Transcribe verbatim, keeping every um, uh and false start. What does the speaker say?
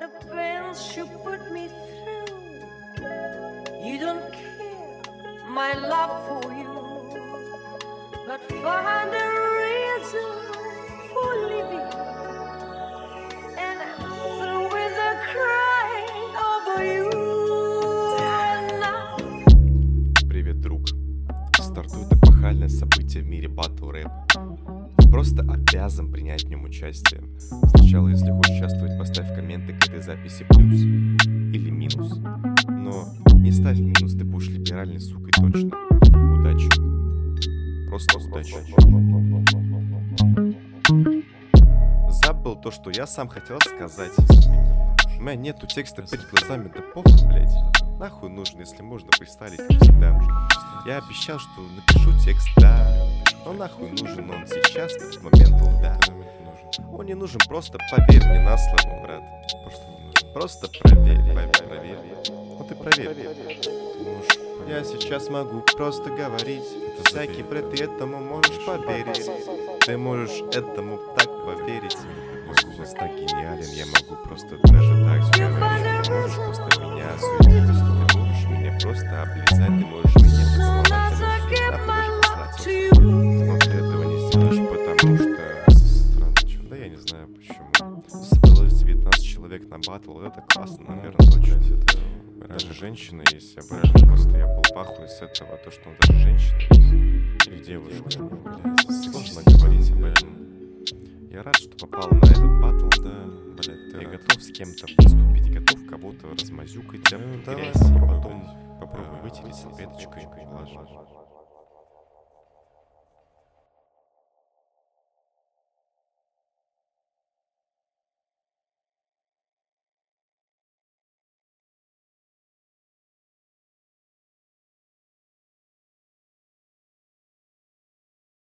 the pains you put me through. You don't care my love for you, but find a reason for living. And I'm through with the crying over you. And now... Привет, друг. Стартует эпохальное событие в мире батл рэпа. Ты просто обязан принять в нем участие. Сначала, если хочешь участвовать, поставь комменты к этой записи плюс или минус. Но не ставь минус, ты будешь либеральной сукой точно. Удачи. Просто удачи. Забыл то, что я сам хотел сказать. У меня нету текста перед глазами, да похуй, блять. Нахуй нужно, если можно фристайлить, как всегда. Я обещал, что напишу текст, да. Но нахуй нужен он сейчас, в этот момент он, да. Он не нужен, просто поверь мне на слово, брат. Просто проверь, проверь. Ну ты проверь. Я сейчас могу просто говорить. Всякий бред, ты этому можешь поверить. Ты можешь этому так поверить. Мой голос так гениален, я могу просто даже так говорить. Ты можешь просто меня осудить, ты можешь меня просто облизать, ты можешь меня поцеловать, ты можешь нахуй даже послать. Но ты этого не сделаешь, потому что... Странно, чё? Да я не знаю почему. Собралось девятнадцать человек на батл, это классно, наверное, точно. Даже женщина есть, я бы просто я был в ахуе с этого, то, что он даже женщина есть. Или девушка, блядь, сложно говорить об этом. Я рад, что попал на этот батл, да, блядь, я готов с кем-то выступить, готов кого-то размазюкать, ну, грязь, и потом попробуй вытереть салфеточкой.